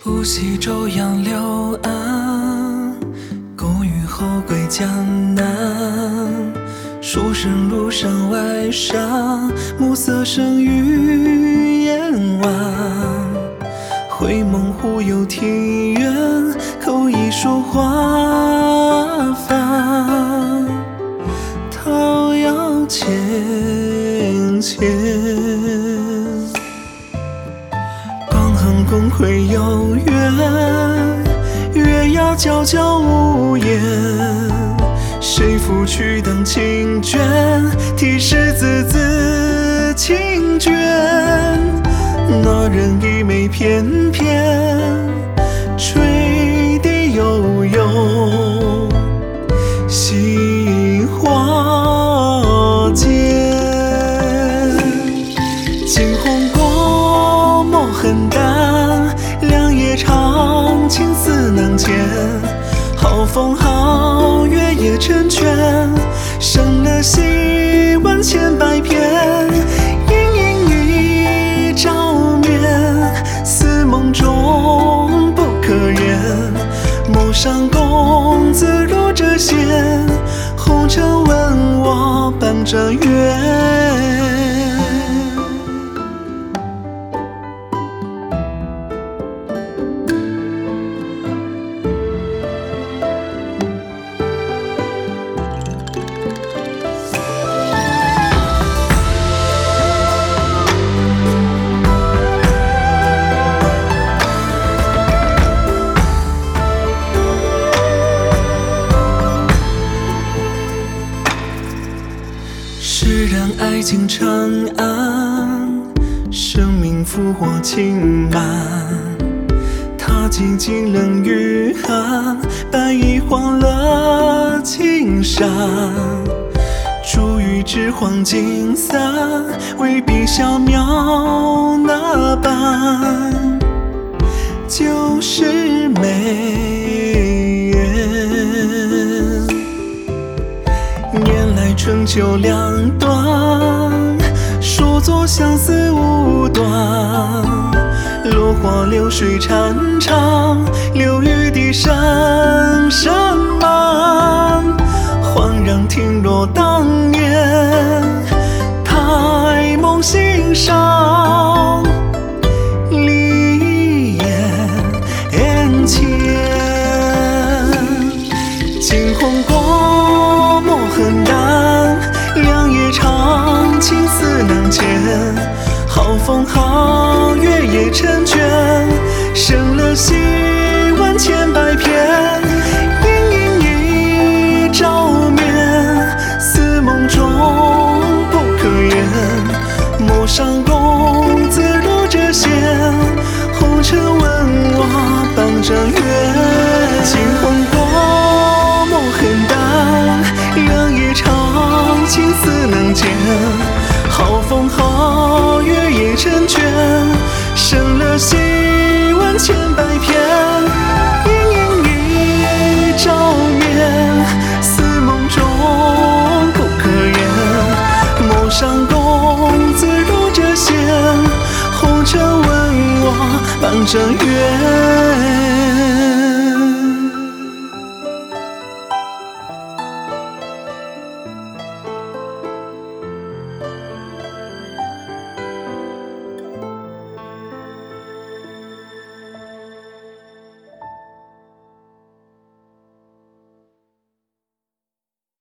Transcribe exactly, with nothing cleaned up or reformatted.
无锡舟杨柳岸，勾玉后归江南。书生路上外沙，暮色生于夜晚。回梦忽有庭院，口一树花繁。桃夭浅浅，广寒宫馗有缘，月牙皎皎无言。谁抚去当青卷，题诗字字清绝。那人一眉翩翩，垂笛悠悠，杏花间。惊鸿过，墨痕淡，两夜长，情思难牵。好风好月夜成全，生了戏万千百篇。盈盈一照面，似梦中不可言。陌上公子如谪仙，红尘问我半遮月。释然爱情长安，生命浮火轻漫。踏进金冷雨寒，白衣换了青衫。珠玉之黄金散，未必小渺那般。旧时眉眼，年来春秋两端，说作相思无端。落花流水潺潺，流雨笛声声满。恍然听落当年，抬梦心上，离眼前。惊鸿过，墨痕淡，两夜长，情思难牵。好风好月夜成全，生了戏万千百篇。盈盈一照面，似梦中不可言。陌上公子如谪仙，红尘问我半遮月。惊鸿过，墨痕淡，两夜长，情思难牵。好风好月夜成全，生了戏万千百篇。盈盈一照面，似梦中不可言。陌上公子如谪仙，红尘问我半遮月。